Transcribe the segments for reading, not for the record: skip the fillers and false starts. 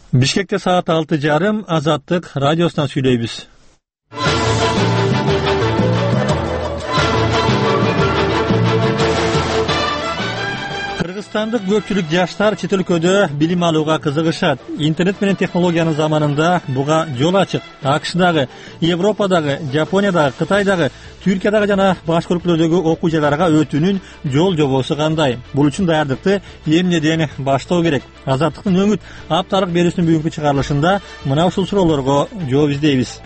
Бишкекте саат 6:30 Азаттык радиосунан сүйлөйбүз. Кыргызстандык көпчүлүк жаштар чет өлкөдө билим алууга кызыгышат. Интернет менен технологиянын заманында буга жол ачык. АКШдагы, Европадагы, Жапониядагы, Кытайдагы, Түркиядагы жана башка өлкөлөрдөгү окуу жайларга өтүүнүн жол жобосу кандай? Бул үчүн даярдыкты эмнеден баштоо керек? Азаттыктын өңүт апталык берүүсүнүн бүгүнкү чыгарылышында мына ушул суроолорго жооп издейбиз.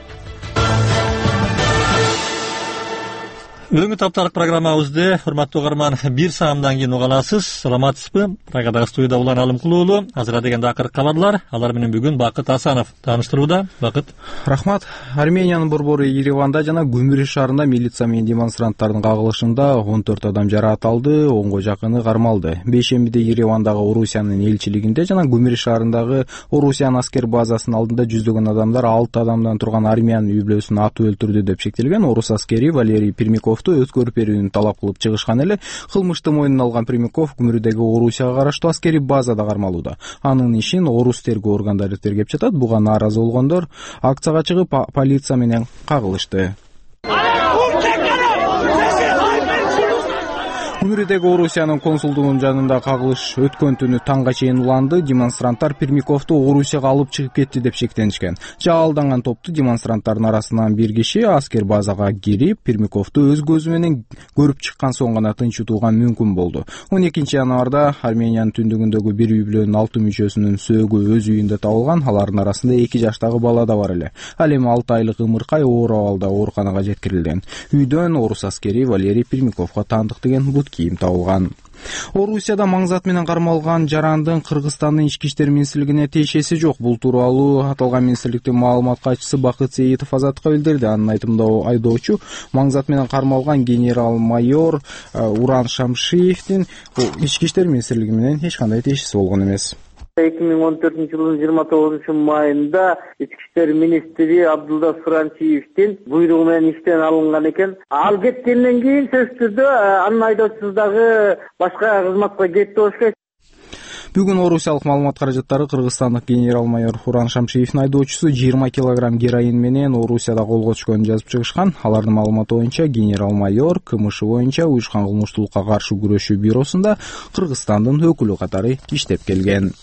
Өңүт апталык программабызды урматтуу угарман бир саамдан кийин уга аласыз. Саламатсызбы? Прагадагы студияда Улан Алымкулуулу. Азыр дегенде акыркы кабарлар. Алар менен бүгүн Бакыт Асанов тааныштырууда. Бакыт. Рахмат. Армениянын борбору Ереванда жана Гүмүрү шаарында милиция менен демонстранттардын кагылышында 14 адам жараатталды, 10го жакыны кармалды. Бейшембиде Еревандагы Орусиянын элчилигинде жана Гүмүрү шаарындагы Орусиянын аскер базасынын алдында жүздөгөн адамдар 6 адамдан турган армиянын үй бүлөсүн атып өлтүрдү деп шектелген. Орус аскери Валерий Пермяков өткөрүп берүүнү талап кылып чыгышкан эле кылмышты мойнуна алган Пермяков Гүмүрүдөгү Орусияга караштуу аскери базада кармалууда. Анын ишин орус тергөө органдары тергеп жатат. Буга нааразы болгондор акцияга чыгып полиция менен кагылышты. Гүмүрүдөгү Орусиянын консулдугунун жанында кагылыш өткөн түнү таңга чейин уланды. Демонстранттар Пермяковду Орусияга алып чыгып кетти деп шектенишкен. Жаалданган топту демонстранттардын арасынан бир киши аскер базага кирип, Пермяковду өз көзү менен көрүп чыккан соң гана тынчытууга мүмкүн болду. 12 январда Армениянын түндүгүндөгү бир үй бүлөнүн 6 мүчөсүнүн сөөгү өз үйүндө табылган. Алардын арасында 2 жаштагы бала да бар эле. Ал эми 6 айлык ымыркай оор абалда ооруканага жеткирилген. Үйдөн орус аскери Валерий Пермяковго таандык деген бут кийим табылган. Орусияда маңзат менен кармалган жарандын Кыргызстандын ички иштер министрлигине тиешеси жок. Бул тууралуу аталган министрликтин маалымат катчысы Бакыт Сейитов Азаттыкка билдирди. Анын айтымында айдоочу маңзат менен кармалган генерал-майор Уран Шамшиевдин ички иштер министрлиги менен эч кандай тиешеси болгон эмес. 2014 жылдын 29 майында ички иштер министри Абдулла Суранчиевдин буйругу менен иштен алынган экен. Ал кеткенден кийин сөзсүз түрдө анын айдоочусу дагы башка кызматка кетти болуш керек. Бүгүн орусиялык маалымат каражаттары кыргызстандык генерал-майор Уран Шамшиевдин айдоочусу 20 килограмм героин менен Орусияда колго түшкөнүн жазып чыгышкан. Алардын маалыматы боюнча генерал-майор КМШ боюнча уюшкан кылмыштуулукка каршы күрөшүү бюросунда Кыргызстандын өкүлү катары иштеп келген.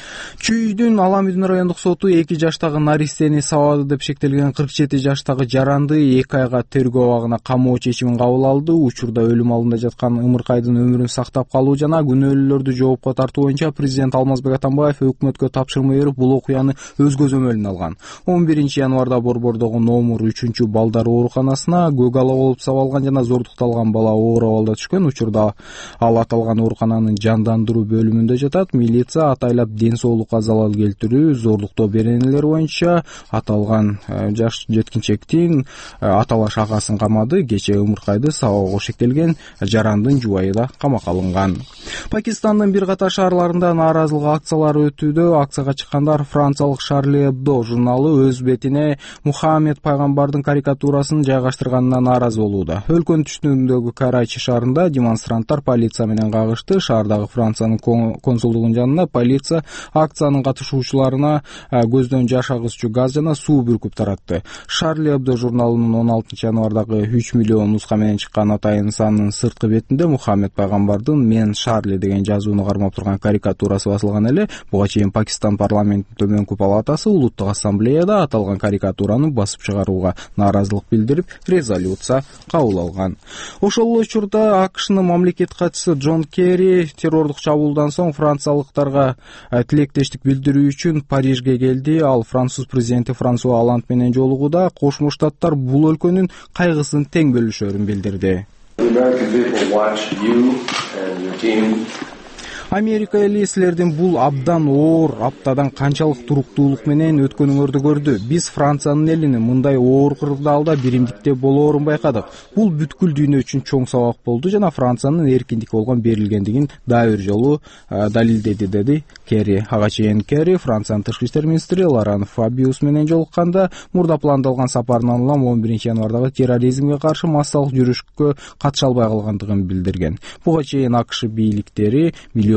Чүйдүн Аламүдүн райондук соту 2 жаштагы наристени сабады деп шектелген 47 жаштагы жаранды 2 айга тергөө абагына камоо чечимин кабыл алды. Учурда өлүм алдында жаткан ымыркайдын өмүрүн сактап калуу жана күнөөлүүлөрдү жоопко тартуу боюнча президент Алмазбек Атамбаев өкмөткө тапшырма берип, бул окуяны өз көзөмөлүнө алган. 11 январда борбордогу номер 3 балдар ооруканасына көк ала болуп сабалган жана зордукталган бала оор абалда түшкөн. Учурда ал аталган оорукананын жандандыруу бөлүмүндө жатат. Милиция атайлап ден соолукка залал келтирүү, зордуктоо беренелери боюнча аталган жаш жеткинчектин аталаш агасын камады. Кечээ ымыркайды сабоого шектелген жарандын жубайы да камакка алынган. Пакистандын бир катар шаарларында нааразылык акциялары өтүүдө. Акцияга чыккандар франциялык Шарли Эбдо журналы өз бетине Мухаммед пайгамбардын карикатурасын жайгаштырганына нааразы болууда. Өлкөнүн түштүгүндөгү Карачи шаарында демонстранттар полиция менен кагышты. Шаардагы Франциянын консулдугунун жанында полиция акциянын катышуучуларына көздөн жаш агызчу газ жана суу бүркүп таратты. Шарли Эбдо журналынын 16 январдагы 3 миллион нуска менен чыккан атайын санынын сырткы бетинде Мухаммед пайгамбардын "Мен Шарли" деген жазууну кармап турган карикатурасы басылган эле. Буга чейин Пакистан парламентинин төмөнкү палатасы улуттук ассамблеяда аталган карикатураны басып чыгарууга нааразылык билдирип, резолюция кабыл алган. Ошол эле учурда АКШнын мамлекет катчысы Джон Керри террордук чабуулдан соң франциялыктарга тилектештик билдирүү үчүн Парижге келди. Ал француз президенти Франсуа Оланд менен жолугууда Кошмо Штаттар бул өлкөнүн кайгысын тең бөлүшөрүн билдирди. Америка эли силердин бул абдан оор аптадан канчалык туруктуулук менен өткөнүңөрдү көрдү. Биз Франциянын элинин мындай оор кырдаалда биримдикте болоорун байкадык. Бул бүткүл дүйнө үчүн чоң сабак болду жана Франциянын эркиндик болгон берилгендигин дагы бир жолу далилдеди, деди Керри. Ага чейин Керри Франциянын тышкы иштер министри Лоран Фабиус менен жолукканда мурда пландалган сапарынан улам 11 январдагы терроризмге каршы массалык жүрүшкө катыша албай калгандыгын билдирген. Буга чейин АКШ бийликтери миллион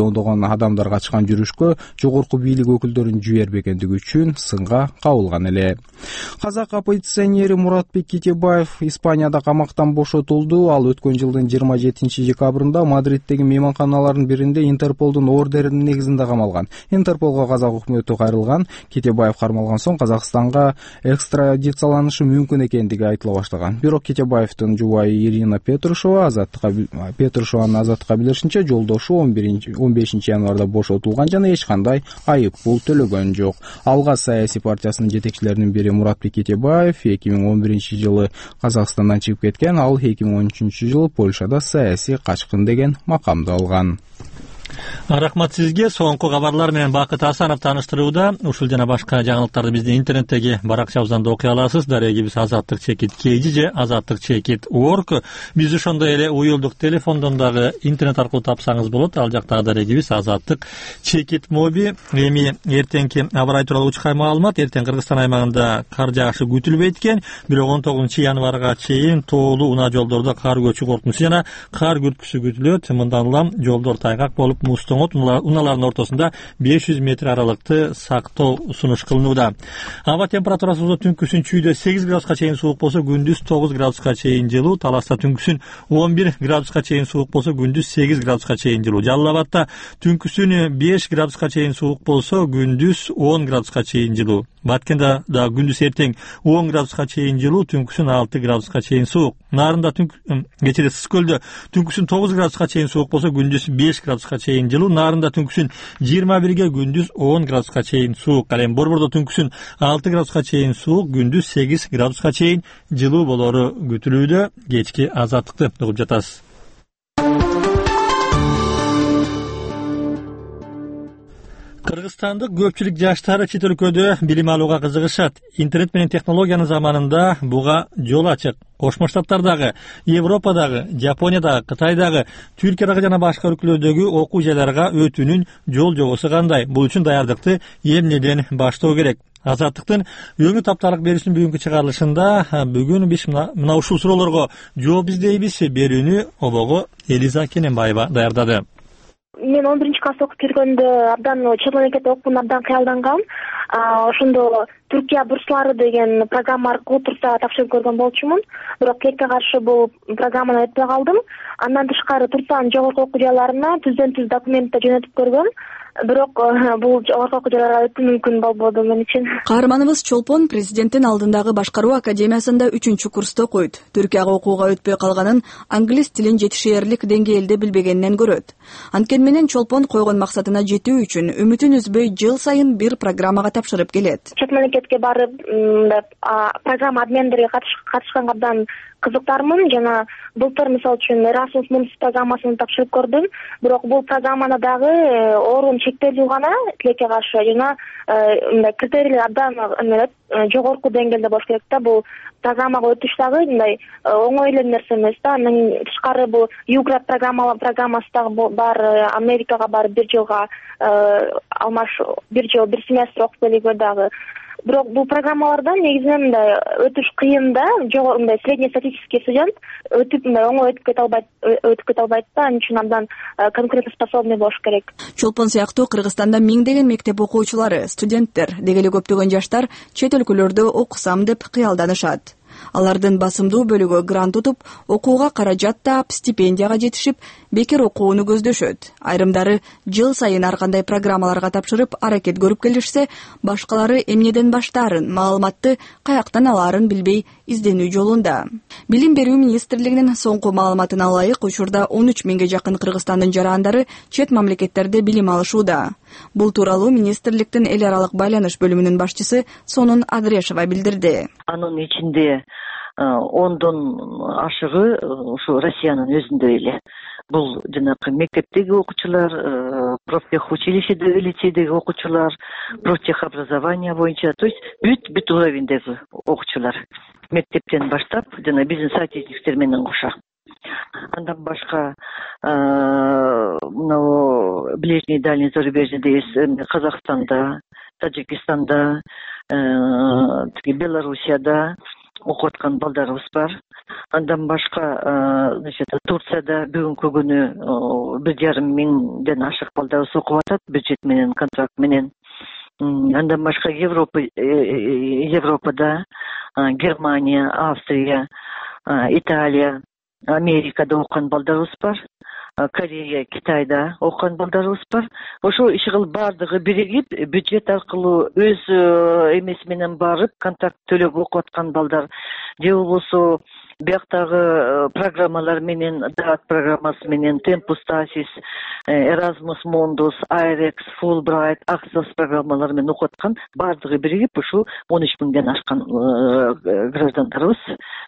ондогон адамдар катышкан жүрүшкө жогорку бийлик өкүлдөрүн жибербегендиги үчүн сынга кабылган эле. Казак оппозиционери Муратбек Кетебаев Испанияда камактан бошотулду. Ал өткөн жылдын 27 декабрында Мадриттеги мейманканалардын биринде Интерполдун ордеринин негизинде камалган. Интерполго казак өкмөтү кайрылган. Кетебаев кармалган соң Казакстанга экстрадицияланышы мүмкүн экендиги айтыла баштаган. Бирок Кетебаевдин жубайы Ирина Петрушеванын азаттыкка билдиришинче, жолдошу 15 январда бошотулган жана эч кандай айып пул төлөгөн жок. Алгас саясий партиясынын жетекчилеринин бири Муратбек Кетебаев 2011 жылы Казакстандан чыгып кеткен. Ал 2013 жылы Польшада саясий качкын деген макамды алган. Рахмат сизге. Соңку кабарлар менен Бакыт Асанов тааныштырууда. Ушул жана башка жаңылыктарды биздин интернеттеги баракчабыздан да окуй аласыз. Дарегибиз azatlyk-kg же azatlyk-org. Биз ошондой эле уюлдук телефондон дагы интернет аркылуу тапсаңыз болот. Ал жакта дарегибиз azatlyk-mobi. Эми эртеңки аба ырайы тууралуу учкай маалымат. Эртең Кыргызстан аймагында кар жаашы күтүлбөйт экен. Бирок 19 январга чейин тоолуу унаа жолдордо кар көчү коркунучу жана кар күрткүсү күтүлөт. Мындан улам жолдор тайгак болуп мустоңот унаалардын ортосунда 500 метр аралыкты сактоо сунуш кылынууда. Аба температурасы түнкүсүн чүйдө 8 градуска чейин суук болсо, күндүз 9 градуска чейин жылуу. Таласта түнкүсүн 11 градуска чейин суук болсо, күндүз 8 градуска чейин жылуу. Жалал Абадта түнкүсүн 5 градуска чейин суук болсо, күндүз 10 градуска чейин жылуу. Баткенде да күндүз эртең 10 градуска чейин жылуу, түнкүсүн 6 градуска чейин суук. Нарында кечээ Ысык көлдө түнкүсүн 9 градуска чейин суук болсо, күндүз 5 градуска чейин жылуу. Нарында түнкүсүн 21ге, күндүз 10 градуска чейин суук. Ал эми Борбордо түнкүсүн 6 градуска чейин суук, күндүз 8 градуска чейин жылуу болору күтүлүүдө. Кечки азаттыкты угуп жатасыз. Кыргызстандык көпчүлүк жаштары чет өлкөдө билим алууга кызыгышат. Интернет менен технологиянын заманында буга жол ачык. Кошмо Штаттардагы, Европадагы, Жапониядагы, Кытайдагы, Түркиядагы жана башка өлкөлөрдөгү окуу жайларга өтүүнүн жол жобосу кандай? Бул үчүн даярдыкты эмнеден баштоо керек? Азаттыктын өңү тапталык берүүсүнүн бүгүнкү чыгарылышында бүгүн биз мына ушул суроолорго жооп издейбиз. Берүүнү обого Элиза Кененбаева даярдады. Мен 11 класс окуп жүргөндө абдан чет мамлекетте окуун абдан кыялдангам. Ошондо Түркия бурслары деген программа аркылуу Турцияга тапшырып көргөн болчумун. Бирок тилекке каршы бул программаны өтпөй калдым. Андан тышкары Турциянын жогорку окуу жайларына түздөн-түз документти жөнөтүп көргөм. Бирок бул жогорку окуу жайларга өтүү мүмкүн болбоду мен үчүн. Каарманыбыз Чолпон президенттин алдындагы башкаруу академиясында 3-курста окуйт. Түркияга окууга өтпөй калганын англис тилин жетишээрлик деңгээлде билбегенинен көрөт. Анткени менен Чолпон койгон максатына жетүү үчүн үмүтүн үзбөй жыл сайын бир программага тапшырып келет. Чет мамлекетке барып, программа адмендерге катышканга абдан кызыктармын. Жана былтыр мисалы үчүн Erasmus Mundus программасын тапшырып көрдүм. Бирок бул программада дагы орун чектелүү гана тилекке каршы. Жана критерийлер абдан жогорку деңгээлде болуш керек да. Бул программага өтүш дагы мындай оңой эле нерсе эмес да. Андан тышкары бул UGRAD программасы дагы бар. Америкага барып бир жылга бир семестр окуп келүүгө дагы. Бирок бул программалардан негизинен мындай өтүш кыйын да. Мындай среднестатистический студент өтүп оңой өтүп кете албайт да. Анын үчүн абдан конкурентоспособный болуш керек. Чолпон сыяктуу Кыргызстанда миңдеген мектеп окуучулары, студенттер, деги эле көптөгөн жаштар чет өлкөлөрдө окусам деп кыялданышат. Алардын басымдуу бөлүгү грант утуп, окууга каражат таап, стипендияга жетишип, бекер окууну көздөшөт. Айрымдары жыл сайын ар кандай программаларга тапшырып, аракет көрүп келишсе, башкалары эмнеден баштаарын, маалыматты каяктан алаарын билбей изденүү жолунда. Билим берүү министрлигинин соңку маалыматына ылайык, учурда 13 миңге жакын Кыргызстандын жарандары чет мамлекеттерде билим алышууда. Бул тууралуу министрликтин эл аралык байланыш бөлүмүнүн башчысы Сонун Адрешова билдирди. Анын ичинде 10дон ашыгы ушу Россиянын өзүндө эле. Бул жанакы мектептеги окуучулар, профтехучилищедеги, лицейдеги окуучулар, профтехобразование боюнча, то есть бүт уровеньдеги окуучулар. Мектептен баштап, жана биздин соотечественниктер менен кошо. Андан башка ближний дальний зарубежьеде Казакстанда, Таджикистанда, Белоруссияда, окуп аткан балдарыбыз бар. Андан башка Турцияда бүгүнкү күнү 1,5 миңден ашык балдарыбыз окуп атат бюджет менен, контракт менен. Андан башка Европада Германия, Австрия, Италия, Америкада окуган балдарыбыз бар. Корея, Китайда окуган балдарыбыз бар. Ошо иш кылып баардыгы биригип бюджет аркылуу өз эмеси менен барып контракт төлөп окуп аткан балдар же болбосо бияктагы программалар менен, ДААТ программасы менен, Tempus Stasis, Erasmus Mundus, IREX, Fulbright, Access программалары менен окуп аткан баардыгы биригип ушу 13 миңден ашкан граждандарыбыз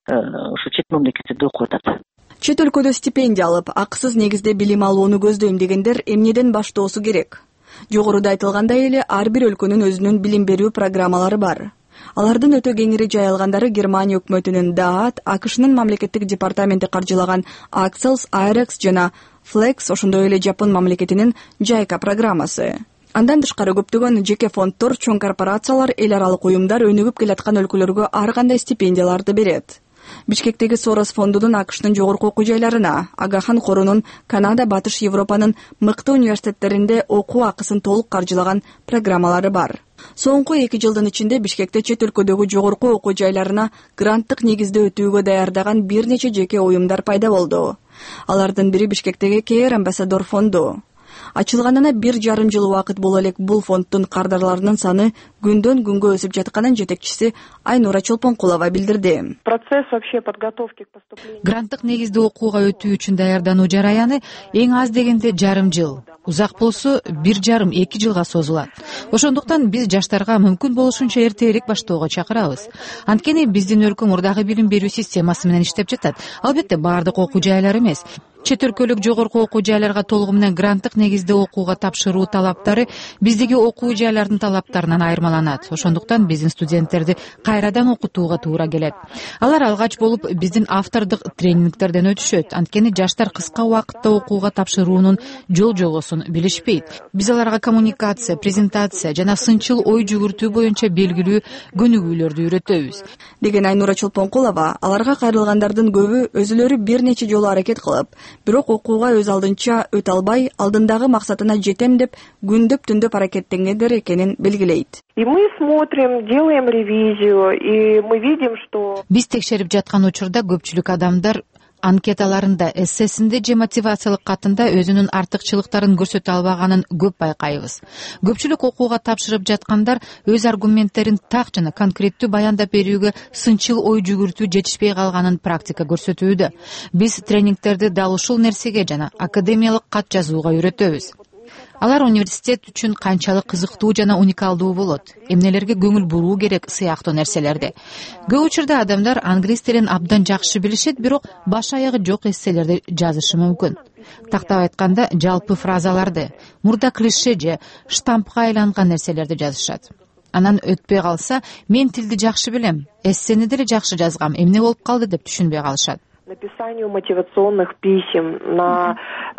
ушу чет мамлекеттерде окуп атат. Чет өлкөдө стипендия алып, акысыз негизде билим алууну көздөйм дегендер эмнеден баштоосу керек? Жогоруда айтылгандай эле ар бир өлкөнүн өзүнүн билим берүү программалары бар. Алардын өтө кеңири жайылгандары Германия өкмөтүнүн ДААТ, АКШнын мамлекеттик департаменти каржылаган Access, IREX жана Flex, ошондой эле Жапон мамлекетинин JICA программасы. Андан тышкары көптөгөн жеке фонддор, чоң корпорациялар, эл аралык уюмдар өнүгүп келаткан өлкөлөргө ар кандай стипендияларды берет. Бишкектеги Сорос фондунун АКШнын жогорку окуу жайларына, Агахан корунун Канада, Батыш Европанын мыкты университеттеринде окуу акысын толук каржылаган программалары бар. Соңку 2 жылдын ичинде Бишкекте чет өлкөдөгү жогорку окуу жайларына гранттык негизде өтүүгө даярдаган бир нече жеке уюмдар пайда болду. Алардын бири Бишкектеги Care Ambassador фонду. Ачылганына 1,5 жыл убакыт боло элек бул фонддун кардарларынын саны күндөн күнгө өсүп жатканын жетекчиси Айнура Чолпонкулова билдирди. Процесс вообще подготовки к поступлению. Гранттык негизде окууга өтүү үчүн даярдануу жараяны эң аз дегенде 1,5 жыл, узак болсо 1,5-2 жылга созулат. Ошондуктан биз жаштарга мүмкүн болушунча эртерээк баштоого чакырабыз. Анткени биздин өлкө мурдагы билим берүү системасы менен иштеп жатат. Албетте баардык окуу жайлар эмес. Чет өлкөлүк жогорку окуу жайларга толугу менен гранттык негизде окууга тапшыруу талаптары биздеги окуу жайлардын талаптарынан айырмаланат. Ошондуктан биздин студенттерди кайрадан окутууга туура келет. Алар алгач болуп биздин автордук тренингтерден өтүшөт. Анткени жаштар кыска убакытта окууга тапшыруунун жол-жобосун билишпейт. Биз аларга коммуникация, презентация жана сынчыл ой жүгүртүү боюнча белгилүү көнүгүүлөрдү үйрөтөбүз, деген Айнура Чолпонкулова. Аларга кайрылгандардын көбү өзүлөрү бир нече жолу аракет кылып, бирок окууга өз алдынча өтө албай, алдындагы максатына жетем деп күндөп-түндөп аракеттенгендер экенин белгилейт. И мы смотрим, делаем ревизию, и мы видим, что биз текшерип жаткан учурда көпчүлүк адамдар анкеталарында, эссесинде же мотивациялык катында өзүнүн артыкчылыктарын көрсөтө албаганын көп байкайбыз. Көпчүлүк окууга тапшырып жаткандар өз аргументтерин так жана конкреттүү баяндап берүүгө сынчыл ой жүгүртүү жетишпей калганын практика көрсөтүүдө. Биз тренингтерди дал ушул нерсеге жана академиялык кат жазууга үйрөтөбүз. Алар университет үчүн канчалык кызыктуу жана уникалдуу болот, эмнелерге көңүл буруу керек сыяктуу нерселерди. Көп учурда адамдар англис тилин абдан жакшы билишет, бирок баш аягы жок эсселерди жазышы мүмкүн. Тактап айтканда, жалпы фразаларды, мурда клише же штампка айланган нерселерди жазышат. Анан өтпөй калса, мен тилди жакшы билем, эссени деле жакшы жазгам, эмне болуп калды деп түшүнбөй калышат. Написанию мотивационных писем, на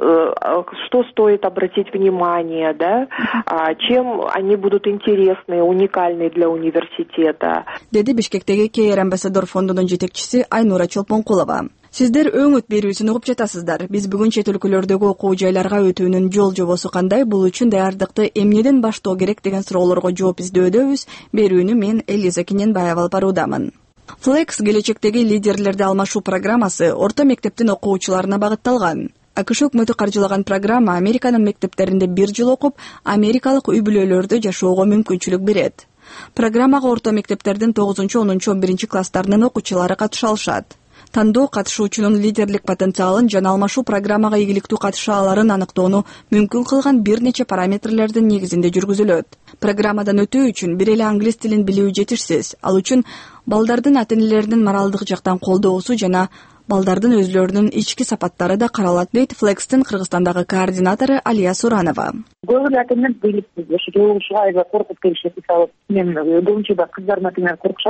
что стоит обратить внимание, да, чем они будут интересны, уникальны для университета. Деди Бишкектеги Care Ambassador фондунун жетекчиси Айнура Чолпонкулова. Сиздер өңөт берүүсүн угуп жатасыздар. Биз бүгүн чет өлкөлөрдөгү окуу жайларга өтүүнүн жол-жобосу кандай, бул үчүн даярдыкты эмнеден баштоо керек деген суроолорго жооп издөөдөбүз. Берүүнү мен Элиза Киненбаева алып баруудамын. Flex келечектеги лидерлерди алмашуу программасы орто мектептин окуучуларына багытталган. АКШ өкмөтү каржылаган программа Американын мектептеринде 1 жыл окуп, америкалык үй-бүлөлөрдө жашоого мүмкүнчүлүк берет. Программага орто мектептердин 9-10-11 класстарынын окуучулары катыша алышат. Тандоо катышуучунун лидерлик потенциалын жана алмашуу программага ийгиликтүү катыша аларын аныктоону мүмкүн кылган бир нече параметрлердин негизинде жүргүзүлөт. Программадан өтүү үчүн бир эле англис тилин билүү жетишсиз. Ал үчүн балдардын ата-энелеринин моралдык жактан колдоосу жана балдардын өзлөрүнүн ички сапаттары да каралат, дейт Flex'тин Кыргызстандагы координатору Алия Суранова. Көбү ата-энелер билипсиз, ошо жолугушууга аябай коркуп келишет. Мисалы, мен көбүнчө да кыздарым ата-энелер коркушат.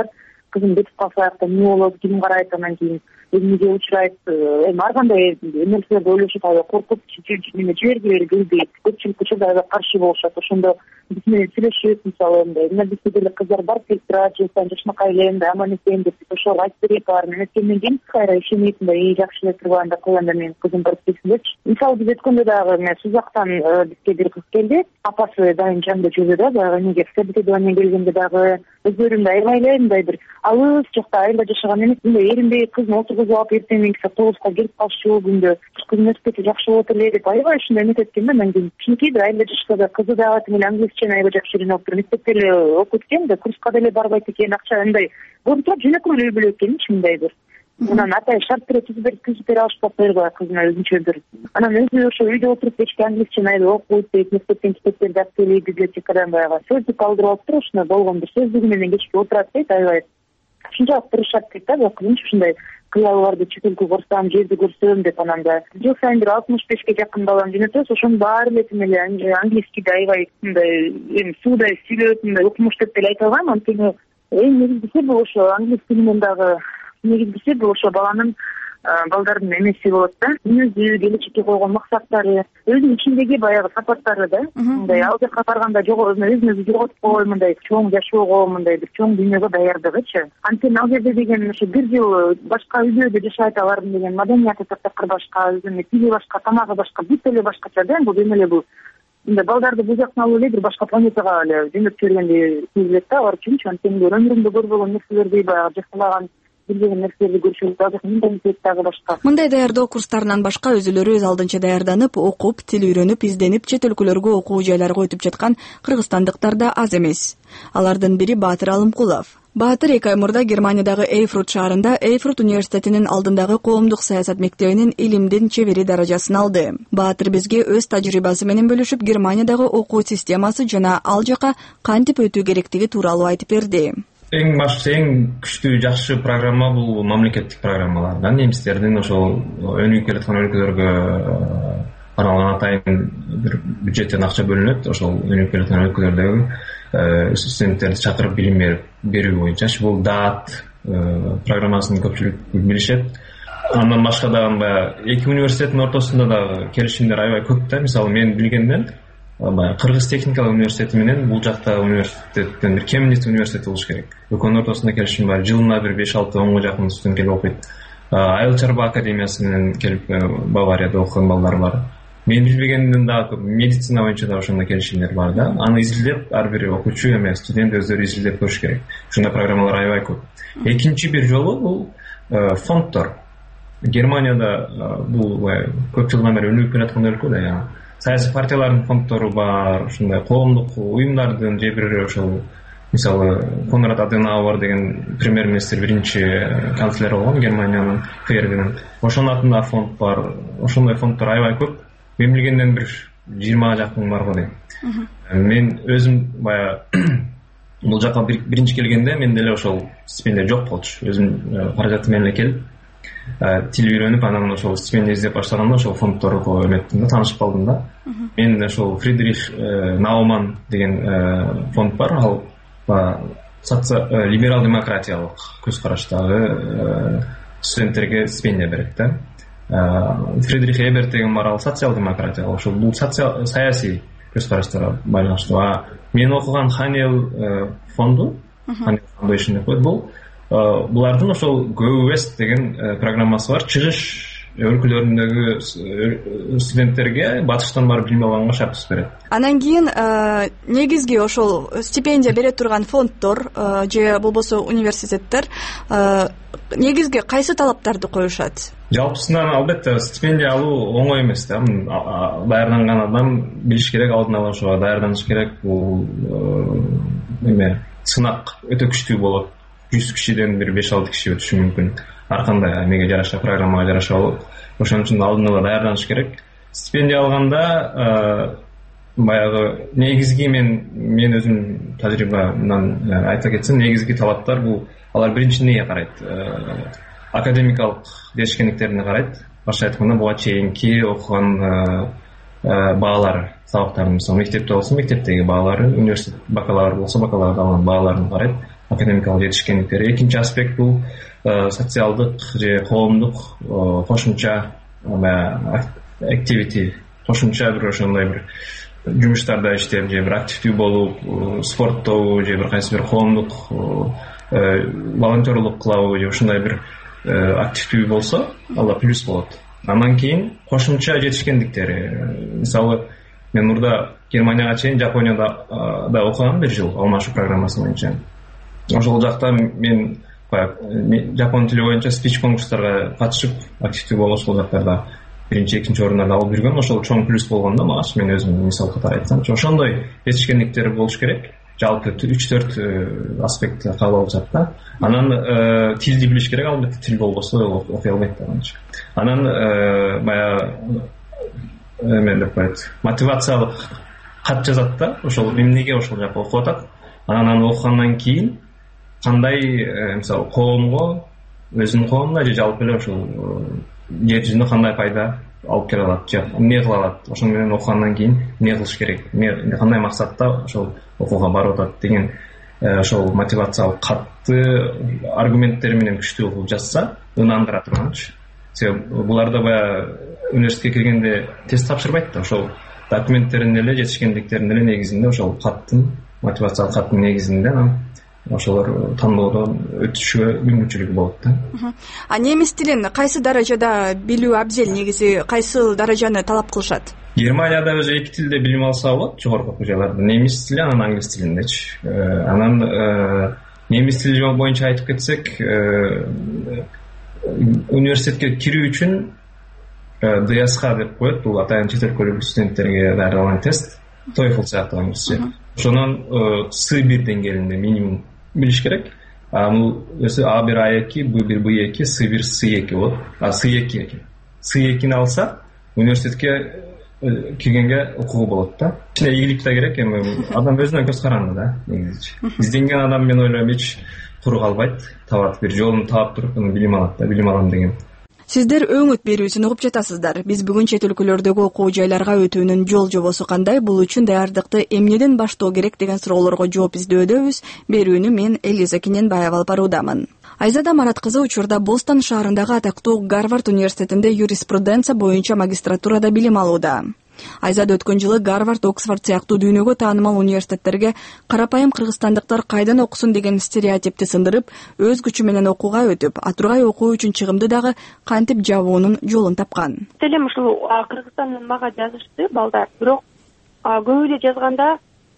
кызым кетип калса аякта эмне болот, ким карайт, анан кийин эмнеге учурайт, эми ар кандай нерселерди ойлошуп аябай коркуп жибергилери келбейт. Көпчүлүк учурда аябай каршы болушат. Ошондо биз менен сүйлөшүп, мисалы мына бизде деле кыздар барып келип турат, жыл сайын жакшынакай эле мындай аман эсен деп ошого айтып берип баарын эметкенден кийин кайра ишенейт, мындай жакшы эле турган да коеюн, менин кызым барып келсинчи. Мисалы биз өткөндө дагы мен Сузактан бизге бир кыз келди, апасы дайым жанында жүрдү да, баягы эмеге собеседование келгенде дагы өздөрүндө аябай эле мындай бир алыс жакта айылда жашаган эмес, мындай эринбей кызын отургузуп алып эртең менен 9-га келип калчу, күндө кыздын университети жакшы болот эле деп аябай ушундай эмет эткен да. Анан кийин кичинекей бир айылда жашаса да кызы дагы тим эле англисчени аябай жакшы үйрөнүп туруп, мектепте эле окуйт экен да, курска деле барбайт экен, акча мындай болуп туруп жөнөкөй эле үй бүлө экенчи, мындай бир. Анан атай шарт түзүп бере алышпак койгой кызына өзүнчө бир. Анан өзү ошо үйдө отуруп кечке англисчени аябай окуйт дейт, мектептен китептерди алып келип, библиотекадан баягы сөздүк алдырып алып туруп, ушуна болгон бир сөздүгү менен кечке отурат дейт, аябай ушунчалык тырышат дейт да, кызымчы ушундай кыялы бар деп, чет өлкө көрсөм, жерди көрсөм деп. Анан да жыл сайын бир 65-ке жакын баланы жөнөтөбүз, ошонун баары эле тим эле английскийди аябай мындай эми суудай сүйлөп, мындай укмуш деп деле айта албайм, анткени эң негизгиси бул ошо английский менен дагы негизгиси бул ошо балдардын эмеси болот да, мүнөзү, келечекке койгон максаттары, өзүнүн ичиндеги баягы сапаттары да, мындай ал жака барганда өзүн өзү жоготпой, мындай чоң жашоого, мындай бир чоң дүйнөгө даярдыгычы. Анткени ал жерде деген ошо бир жыл башка үйдө жашайт, алардын деген маданияты таптакыр башка, өзүнүн тили башка, тамагы башка, бүт эле башкача да. Бул эме эле бул мындай балдарды бул жактан алып эле бир башка планетага эле жөнөп жибергендей сезилет да алар үчүнчү. Анткени өмүрүндө көрбөгөн нерселерди, баягы жасалаган билген нерселерди көрүшүп дагы башка. Мындай даярдоо курстарынан башка өзүлөрү өз алдынча даярданып, окуп, тил үйрөнүп, изденип, чет өлкөлөргө окуу жайларга өтүп жаткан кыргызстандыктар да аз эмес. Алардын бири Баатыр Алымкулов. Баатыр 2 ай мурда Германиядагы Эйфрут шаарында Эйфрут университетинин алдындагы коомдук саясат мектебинин илимдин чебери даражасын алды. Баатыр бизге өз тажрыйбасы менен бөлүшүп, Германиядагы окуу системасы жана ал жака кантип өтүү керектиги тууралуу айтып берди. Эң күчтүү жакшы программа бул мамлекеттик программалар да. Немистердин ошол өнүгүп келаткан өлкөлөргө арналган атайын бир бюджеттен акча бөлүнөт. Ошол өнүгүп келаткан өлкөлөрдөгү студенттерди чакырып билим берүү боюнча бул ДААТ программасын көпчүлүк билишет. Андан башка дагы баягы эки университеттин ортосунда дагы келишимдер аябай көп да. Мисалы мен билгенден Кыргыз техникалык университети менен бул жакта университеттен бир Кемниц университети болуш керек. Экөөнүн ортосунда келишим бар. Жылына бир 5-6-10 жакын студент келип окуйт. Айыл чарба академиясы менен келип Баварияда окуган балдар бар. Мен билбегенден дагы медицина боюнча да ошондой келишимдер бар да. Аны изилдеп ар бир окуучу эме студент өздөрү изилдеп көрүш керек. Ушундай программалар аябай көп. Экинчи бир жолу бул фонддор. Германияда бул көп жылдан бери өнүгүп келаткан өлкө да. Саясий партиялардын фонддору бар, ушундай коомдук уюмдардын же бир ошол мисалы Конрад Аденауэр деген премьер-министр биринчи канцлер болгон Германиянын ФРГнын. Ошонун атында фонд бар. Ошондой фонддор аябай көп. Мен билгенден бир 20 жакын бар го дейм. Мен өзүм баягы бул жака биринчи келгенде мен деле ошол стипендия жок болчу. Өзүм каражаты менен эле келип тил үйрөнүп, анан ошол стипендия издеп баштаганда ошол фонддорго эметтим да, таанышып калдым да. Мен ошол Фридрих Науман деген фонд бар, ал либерал демократиялык көз караштагы студенттерге стипендия берет да. Фридрих Эберт деген бар, ал социал демократия, ошол бул саясий көз караштарга байланыштуу. Мен окуган Ханел фонду, Ханел Foundation деп коет, бул булардын ошол Go West деген программасы бар. Чыгыш өлкөлөрүндөгү студенттерге батыштан барып билим алганга шарт берет. Анан кийин негизги ошол стипендия бере турган фонддор же болбосо университеттер негизги кайсы талаптарды коюшат? Жалпысынан албетте стипендия алуу оңой эмес да. Даярданган адам билиш керек, алдын ала ошого даярданыш керек. Бул эме сынак өтө күчтүү болот. 100 кишиден бир 5-6 киши өтүшү мүмкүн. Ар кандай эмеге жараша, программага жараша болот. Ошон үчүн алдын ала даярданыш керек. Стипендия алганда баягы негизги мен өзүм тажрыйбамдан айта кетсем, негизги талаптар бул алар биринчи эмнеге карайт? Академикалык жетишкендиктерине карайт. Башка айтканда буга чейинки окуган баалары, сабактардын, мисалы мектепте болсо мектептеги баалары, университет бакалавр болсо бакалаврда алган бааларын карайт. академикалык жетишкендиктери. Экинчи аспект бул социалдык же коомдук кошумча activity, кошумча бир ошондой бир жумуштарда иштеп, же бир активдүү болуп, спорттобу же бир кайсы бир коомдук волонтерлук кылабы же ушундай бир активдүү болсо, ал плюс болот. Андан кийин кошумча жетишкендиктери. Мисалы, мен мурда Германияга чейин Жапонияда да окугам бир жыл алмашуу программасы боюнча. Ошол жакта мен жапон тили боюнча спич конкурстарга катышып, активдүү болуп, ошол жактарда биринчи, экинчи орундарда алып жүргөм. Ошол чоң плюс болгон да мага, мен өзүм мисал катары айтсамчы. Ошондой жетишкендиктер болуш керек. Жалпы 3-4 аспектти кабыл алып жатат да. Анан тилди билиш керек, албетте тил болбосо окуй албайт да анча. Анан баягы мен деп коет, мотивациялык кат жазат да, ошол эмнеге ошол жака окуп атат. Анан аны окугандан кийин кандай мисалы коомго, өзүнүн коомуна же жалпы эле ошол жер жүзүнө кандай пайда алып келе алат, же эмне кыла алат, ошону менен окугандан кийин эмне кылыш керек, кандай максатта ошол окууга барып атат деген ошол мотивациялык катты аргументтери менен күчтүү окуп жазса, ынандыра турганчы. Себеби буларда баягы университетке киргенде тест тапшырбайт да, ошол документтерин эле, жетишкендиктерин эле негизинде, ошол каттын, мотивациялык каттын негизинде анан ошолор тандоодон өтүшүгө мүмкүнчүлүгү болот да. Немис тилин кайсы даражада билүү абзел, негизи кайсы даражаны талап кылышат? Германияда өзү эки тилде билим алса болот, жогорку окуу жайларда. Немис тили, анан англис тилиндечи. Анан немис тили боюнча айтып кетсек, университетке кирүү үчүн ДСХ деп коет, бул атайын чет өлкөлүк студенттерге даярдалган тест, TOEFL сыяктуу англисче. Ошонун C1 деңгээлинде минимум билиш керек. Бул өзү A1, A2, B1, B2, C1, C2 болот. C2. C2-ни алса, университетке киргенге укугу болот да. Ичине ийгилик да керек, эми адам өзүнө көз каранды да, негизи. Изденген адам, мен ойлойм, эч куру калбайт, табат, бир жолун таап туруп билим алат да, билим алам деген. Сиздер өңүт берүүсүн угуп жатасыздар. Биз бүгүн чет өлкөлөрдөгү окуу жайларга өтүүнүн жол жобосу кандай, бул үчүн даярдыкты эмнеден баштоо керек деген суроолорго жооп издөөдөбүз. Берүүнү мен Элиза Кененбаева алып баруудамын. Айзада Марат кызы учурда Бостон шаарындагы атактуу Гарвард университетинде юриспруденция боюнча магистратурада билим алууда. Айзада өткөн жылы Гарвард, Оксфорд сыяктуу дүйнөгө таанымал университеттерге карапайым кыргызстандыктар кайдан окусун деген стереотипти сындырып, өз күчү менен окууга өтүп, атургай окуу үчүн чыгымды дагы кантип жабуунун жолун тапкан. Делем ушул Кыргызстандан мага жазышты балдар, бирок көбү эле жазганда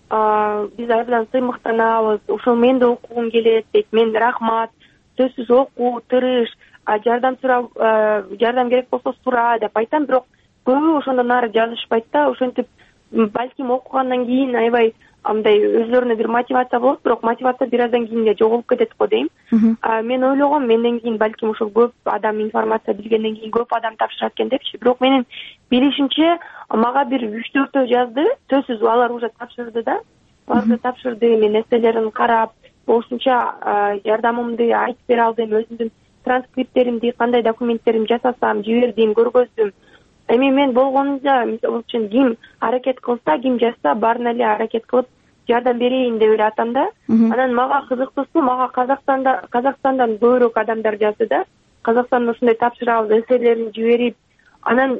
биз абдан сыймыктанабыз, ушул мен да окугум келет дейт. Мен рахмат, сөзсүз окуу, тырыш, жардам сурап, жардам керек болсо сура деп айтам, бирок көбү ошондон ары жазышпайт да. Ошентип балким окугандан кийин аябай андай өзлөрүнө бир мотивация болот, бирок мотивация бир аздан кийин эле жоголуп кетет го дейм. Мен ойлогом, менден кийин балким ошол көп адам информация билгенден кийин көп адам тапшырат экен депчи. Бирок менин билишимче мага бир 3-4 жазды, сөзсүз алар уже тапшырды да. Алар тапшырды, мен эсселерин карап, ошонча жардамымды айтып бере алдым, өзүмдүн транскрипттеримди, кандай документтеримди жасасам, жибердим, көргөздүм. Эми мен болгонунча, мисалы үчүн ким аракет кылса, ким жазса, баарына эле аракет кылып жардам берейин деп эле атам да. Анан мага кызыктуусу, мага Казакстандан көбүрөөк адамдар жазды да. Казакстанда ушундай тапшырабыз, эсселерин жиберип, анан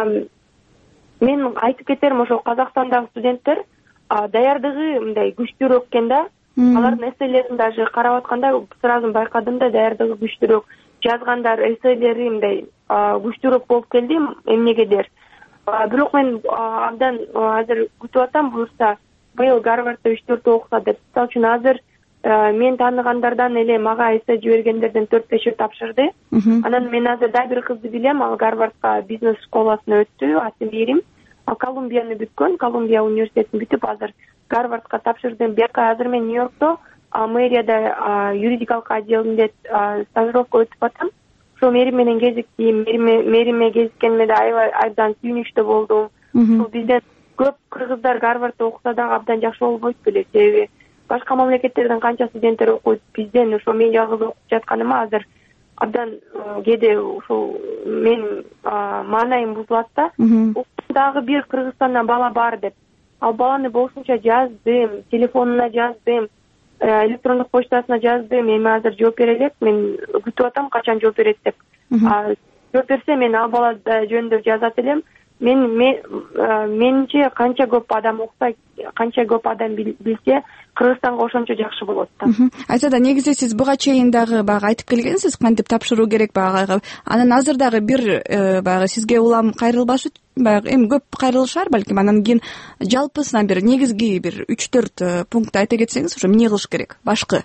мен айтып кетерим, ошол Казакстандагы студенттер даярдыгы мындай күчтүүрөөк экен да. Алардын эсселерин даже карап атканда сразу байкадым да, даярдыгы күчтүүрөөк. Жазгандар эсселери мындай күчтүүрөөк болуп келди эмнегедир. Бирок мен абдан азыр күтүп атам, буюрса быйыл Гарвардда 3-4 окуса деп. Мисалы үчүн азыр мен тааныгандардан эле мага эссе жибергендерден 4-5 тапшырды. Анан мен азыр да бир кызды билем, ал Гарвардга бизнес школасына өттү, аты Мээрим. Ал Колумбияны бүткөн, Колумбия университетин бүтүп азыр Гарвардга тапшырдым. Бияка азыр мен Нью-Йоркто мэрияда юридикалык отделинде стажировка өтүп атам. Ошол Мээрим менен кезиктим, Мээриме кезиккениме да абдан сүйүнүчтүү болдум. Ушул бизден көп кыргыздар Гарвардда окуса дагы абдан жакшы болбойт беле, себеби башка мамлекеттерден канча студенттер окуйт, бизден ошо мен жалгыз окуп жатканыма азыр абдан кээде ушул мен маанайым бузулат да. Дагы бир Кыргызстандан бала бар деп, ал баланы болушунча жаздым, телефонуна жаздым. электрондук почтасына жаздым, эми азыр жооп бере элек, мен күтүп атам качан жооп берет деп. Жооп берсе мен ал бала жөнүндө жазат элем. Менимче канча көп адам укса, канча көп адам билсе, Кыргызстанга ошончо жакшы болот да. Айтсада негизи сиз буга чейин дагы баягы айтып келгенсиз, кантип тапшыруу керек баягы. Анан азыр дагы бир баягы сизге улам кайрылбашы, баягы эми көп кайрылышар балким. Анан кийин жалпысынан бир негизги бир 3-4 пункт айта кетсеңиз, ошо эмне кылыш керек? Башкы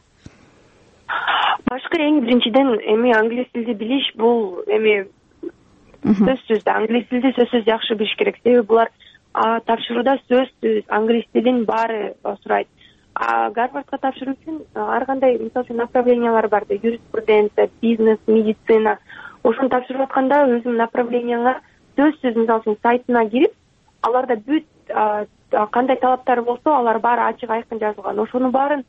эң биринчиден эми англис тилди билиш, бул эми сөзсүз да англис тилди сөзсүз жакшы билиш керек. Себеби булар тапшырууда сөзсүз англис тилин баары сурайт. Гарвардга тапшыруу үчүн ар кандай, мисалы үчүн, направлениялар бар да, юриспруденция, бизнес, медицина. Ошону тапшырып атканда өзүм направленияңа сөзсүз, мисалы үчүн, сайтына кирип, аларда бүт кандай талаптар болсо, алар баары ачык айкын жазылган. Ошонун баарын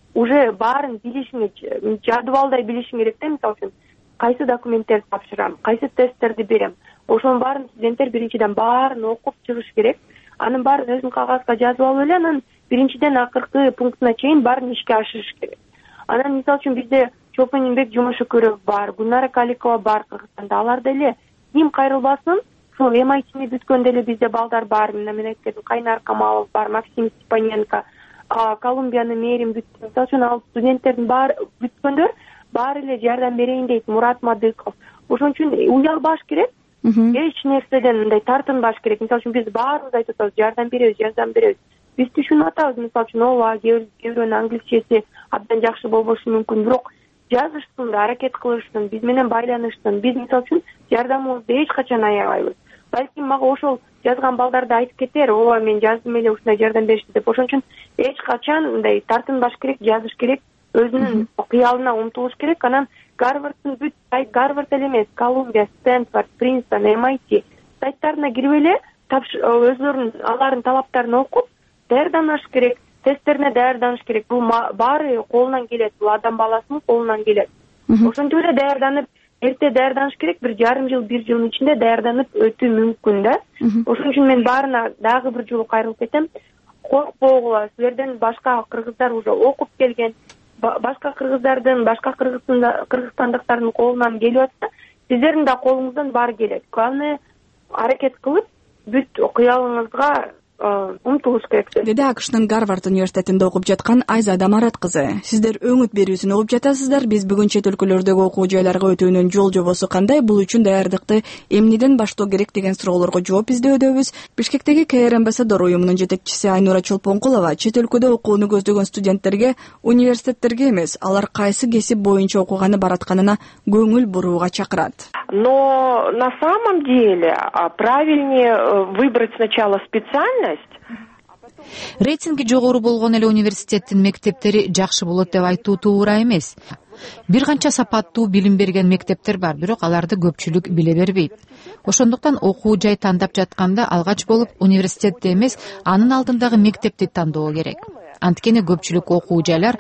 билишиңе, жадыбалдай билишиң керек да, мисалы үчүн, кайсы документтерди тапшырам, кайсы тесттерди берем. Ошонун баарын студенттер биринчиден баарын окуп чыгыш керек. Анын баарын өзүң кагазга жазып алып эле, анан биринчиден акыркы пунктуна чейин баарын ишке ашырыш керек. Анан мисалы үчүн бизде Чолпон Эмбек Жумушукөров бар, Гүлнара Каликова бар Кыргызстанда. Алар деле ким кайрылбасын, ушул MIT'ни бүткөн деле бизде балдар бар. Мен айткем, Кайнар Камалов бар, Максим Степаненко, Колумбияны Мерим бүткөн. Мисалы үчүн ал студенттердин баары бүткөндөр баары эле жардам берейин дейт, Мурат Мадыков. Ошон үчүн уялбаш керек. Эч нерседен мындай тартынбаш керек. Мисалы үчүн биз баарыбыз айтып атабыз, жардам беребиз. Биз түшүнүп атабыз, мисалы үчүн, ооба, кээ бирөөнүн англисчеси абдан жакшы болбошу мүмкүн, бирок жазышсын да, аракет кылышсын, биз менен байланышсын. Биз мисалы үчүн жардамыбызды эч качан аябайбыз. Балким мага ошол жазган балдарды айтып кетер, ооба, мен жаздым эле, ушундай жардам беришти деп. Ошон үчүн эч качан мындай тартынбаш керек, жазыш керек, өзүнүн кыялына умтулуш керек. Анан Гарварддын бүт Гарвард эле эмес, Колумбия, Стэнфорд, Принстон, MIT сайттарына кирип эле өзлөрүнүн алардын талаптарын окуп даярданыш керек, тесттерине даярданыш керек. Бул баары колунан келет, бул адам баласынын колунан келет. Ошентип эле даярданып, эрте даярданыш керек, 1,5 жыл, 1 жылдын ичинде даярданып өтүү мүмкүн да. Ошон үчүн мен баарына дагы бир жолу кайрылып кетем. Коркпогула, силерден башка кыргыздар уже окуп келген, башка кыргыздардын, башка кыргызстандыктардын колунан келип атса, сиздердин да колуңуздан баары келет. Главное, аракет кылып, бүт кыялыңызга умтулуш керек, деди АКШнын Гарвард университетинде окуп жаткан Айзада Марат кызы. Сиздер өңүт берүүсүн окуп жатасыздар. Биз бүгүн чет өлкөлөрдөгү окуу жайларга өтүүнүн жол жобосу кандай, бул үчүн даярдыкты эмнеден баштоо керек деген суроолорго жооп издөөдөбүз. Бишкектеги КР Амбассадор уюмунун жетекчиси Айнура Чолпонкулова чет өлкөдө окууну көздөгөн студенттерге университеттерге эмес, алар кайсы кесип боюнча окуганы баратканына көңүл бурууга чакырат. Но на самом деле правильнее выбрать сначала специальность. Рейтинги жогору болгон эле университеттин мектептери жакшы болот деп айтуу туура эмес. Бир канча сапаттуу билим берген мектептер бар, бирок аларды көпчүлүк биле бербейт. Ошондуктан окуу жай тандап жатканда алгач болуп университетти эмес, анын алдындагы мектепти тандоо керек. Анткени көпчүлүк окуу жайлар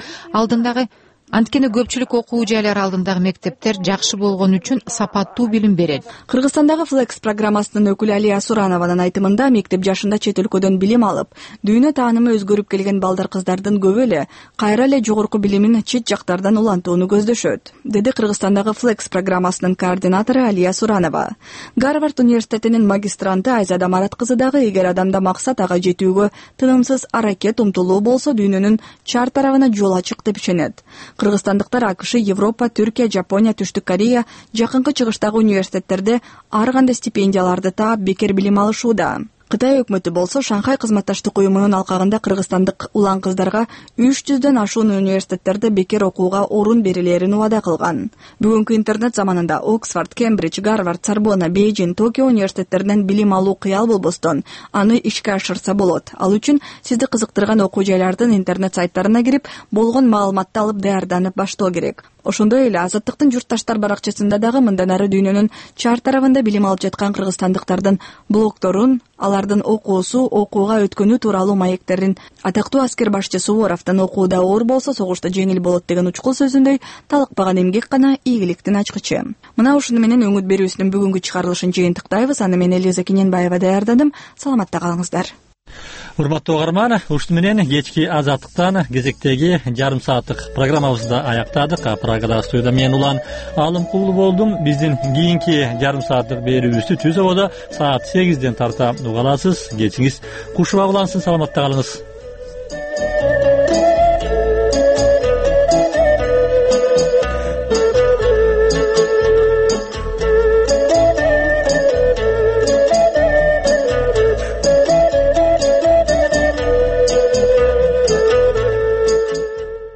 алдындагы мектептер жакшы болгон үчүн сапаттуу билим берет. Кыргызстандагы Flex программасынын өкүлү Алия Суранованын айтымында, мектеп жашында чет өлкөдөн билим алып, дүйнө таанымы өзгөрүп келген балдар кыздардын көбү эле кайра эле жогорку билимин чет жактардан улантууну көздөшөт, деди Кыргызстандагы Flex программасынын координатору Алия Суранова. Гарвард университетинин магистранты Айзада Марат кызы дагы, эгер адамда максат ага жетүүгө тынымсыз аракет, умтулуу болсо, дүйнөнүн чар тарабына жол ачык деп ишенет. Кыргызстандыктар АКШ, Европа, Түркия, Жапония, Түштүк Корея, жакынкы чыгыштагы университеттерде ар кандай стипендияларды таап бекер билим алышууда. Кытай өкмөтү болсо Шанхай кызматташтык уюмунун алкагында кыргызстандык улан кыздарга 300дөн ашуун университеттерде бекер окууга орун берилерин убада кылган. Бүгүнкү интернет заманында Оксфорд, Кембридж, Гарвард, Сорбонна, Бейжин, Токио университеттеринен билим алуу кыял болбостон, аны ишке ашырса болот. Ал үчүн сизди кызыктырган окуу жайлардын интернет сайттарына кирип, болгон маалыматты алып даярданып баштоо керек. Ошондой эле Азаттыктын журтташтар баракчасында дагы мындан ары дүйнөнүн чар тарабында билим алып жаткан кыргызстандыктардын блогторун, алардын окуусу, окууга өткөнү тууралуу маектерин, атактуу аскер башчы Суворовдун окууда оор болсо согушта жеңил болот деген учкул сөзүндөй талыкпаган эмгек гана ийгиликтин ачкычы. Мына ушуну менен өңүт берүүсүнүн бүгүнкү чыгарылышын жыйынтыктайбыз. Аны мен Элиза Кененбаева даярдадым. Саламатта калыңыздар. Урматтуу угарман, ушуну менен кечки азаттыктан кезектеги жарым сааттык программабызды аяктадык. Прагада студияда мен Улан Алымкулуу болдум. Биздин кийинки жарым сааттык берүүбүздү Түз абада саат 8ден тарта уга аласыз. Кечиңиз куш убак улансын, саламатта калыңыз.